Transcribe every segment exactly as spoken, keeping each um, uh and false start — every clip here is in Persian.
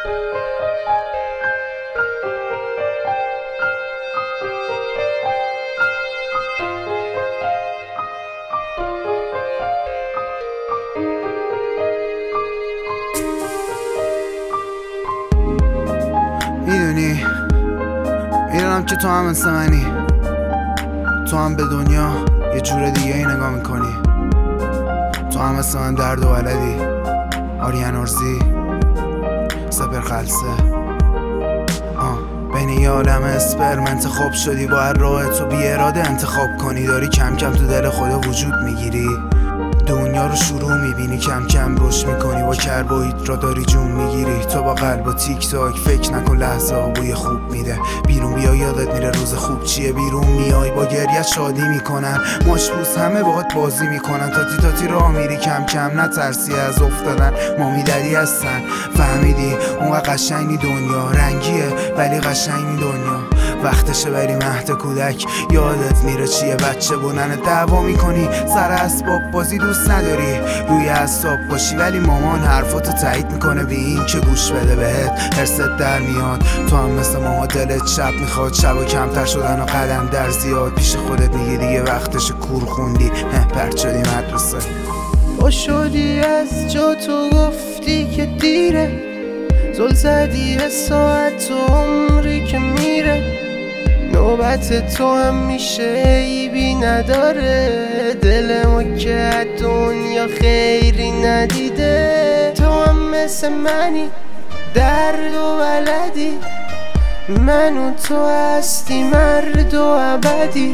میدونی میدونم که تو هم مثل منی، تو هم به دنیا یه جور دیگه ای نگاه میکنی. تو هم مثل من درد و بلدی. آریان ارزی، سپر خلصه. بین یه عالم اسپرم انتخاب شدی، با هر راه تو بی اراده انتخاب کنی. داری کم کم تو دل خدا وجود میگیری، دنیا رو شروع میبینی، کم کم روش میکنی، با کربوهیدرات داری جون میگیری. تو با قلب و تیک تاک فکر نکن لحظه ها بوی خوب میده. بیرون بیا یادت میره روز خوب چیه. بیرون میای با گریت شادی میکنن، ماشبوس همه باهات بازی میکنن. تاتی تاتی راه میری کم کم، نترسی از افتادن. مامی ددی هستن، فهمیدی اون قشنگی دنیا رنگیه ولی قشنگی دنیا. وقتشه بری مهد کودک، یادت میره چیه بچه بودن. دعوا میکنی سر اسباب بازی، دوست نداری روی اعصاب باشی، ولی مامان حرفاتو تایید میکنه بی این که گوش بده بهت. حرست در میاد، تو هم مثل ماما دلت شب میخواد. شب کمتر شدن و قدم در زیاد، پیش خودت میگی دیگه وقتش کور خوندی، پرت شدی مدرسه. با شدی از جا تو گفتی که دیره، زل زدی به ساعت و عمری که میره. نوبت تو هم میشه عیبی نداره، دل ما که دنیا خیری ندیده. تو هم مثل منی درد و بلدی، من و تو هستی مرد و ابدی.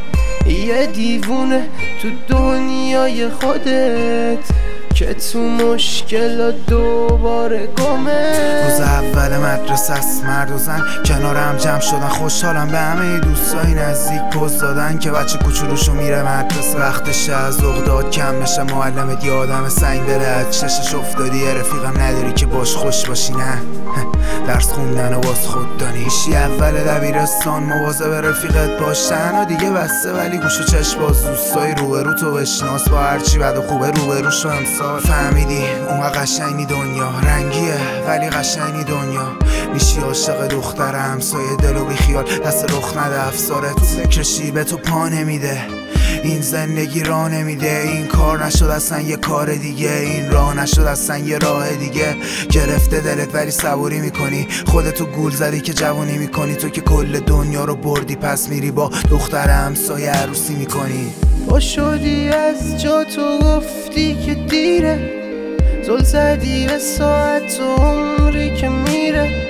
یه دیوونه تو دنیای خودت که تو مشکل دوباره گمه. روز اول مدرسه است، مرد و زن کنار هم جمع شدن. خوشحالم به همه دوستای نزدیک پوز دادن که بچه کوچولوشو میره مدرسه. وقتشه از اقداد کم بشه، معلمت یه آدم سنگ داره از چشش افتادی. یه رفیقم نداری که باش خوش باشی، نه درس خوندن و باز خود دانیشی. اول دبیرستان مواظب رفیقت باش، تنها دیگه بسته ولی گوش و چشم باز. دوستای روبرو تو بشناس، با هرچی بد و خوبه روبرو شو امسال. فهمیدی اون قشنگی دنیا رنگیه ولی قشنگی دنیا. میشی عاشق دختر همسایه، دلو بی خیال دست رخ نده افساره. تو فکرشی به تو پا نمیده، این زندگی راه نمیده. این کار نشد اصلا یه کار دیگه، این راه نشد اصلا یه راه دیگه. گرفته دلت ولی صبوری میکنی، خودتو گول زدی که جوونی میکنی. تو که کل دنیا رو بردی پس میری با دختر همسایه عروسی میکنی. با شدی از جا تو گفتی که دیره، زل زدی به ساعت و عمری که میره.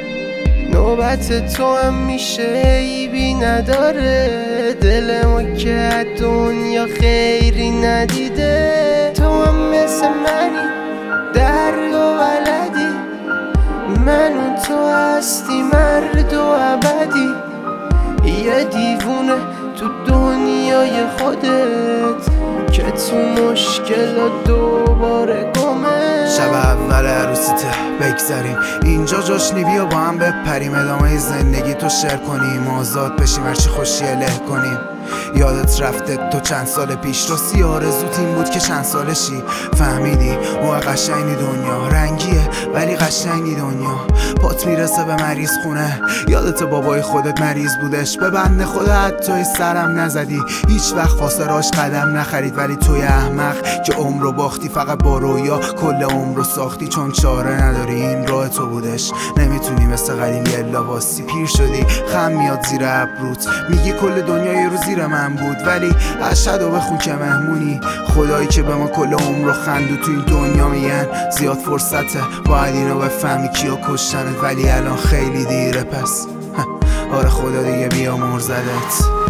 نوبت تو هم میشه عیبی نداره، دل ما که دنیا خیری ندیده. تو هم مثل منی درد و بلدی، من و تو هستی مرد و ابدی. یه دیوونه تو دنیای خودت که تو مشکل دوباره گمه. شب اول عروسیته بگذاریم اینجا جشنی، بیا با هم بپریم. ادامه زندگی تو شیر کنیم، آزاد بشیم هرچی خوشی اله کنیم. یادت رفته تو چند سال پیش راستی آرزوت این بود که چند سالشی. فهمیدی اون قشنگی دنیا رنگیه ولی قشنگی دنیا. پات میرسه به مریض خونه، یادت بابای خودت مریض بودش. به بنده خدا حتی سرم نزدی، هیچ وقت واسه راش قدم نخرید. ولی توی احمق که عمر رو باختی، فقط با رویا کل عمر رو ساختی. چون چاره نداری این راه تو بودش، نمیتونی مثل قدیم یلا واسی. پیر شدی خم میاد زیر ابروت، میگی کل دنیا یه روز زیر من بود. ولی اشهد و بخون که مهمونی، خدایی که به ما کل عمر رو خندو. تو این دنیا میگن زیاد فرصته، باید اینو بفهمی کیا کشتنت. ولی الان خیلی دیره پس آره خدا دیگه بیامرزدت.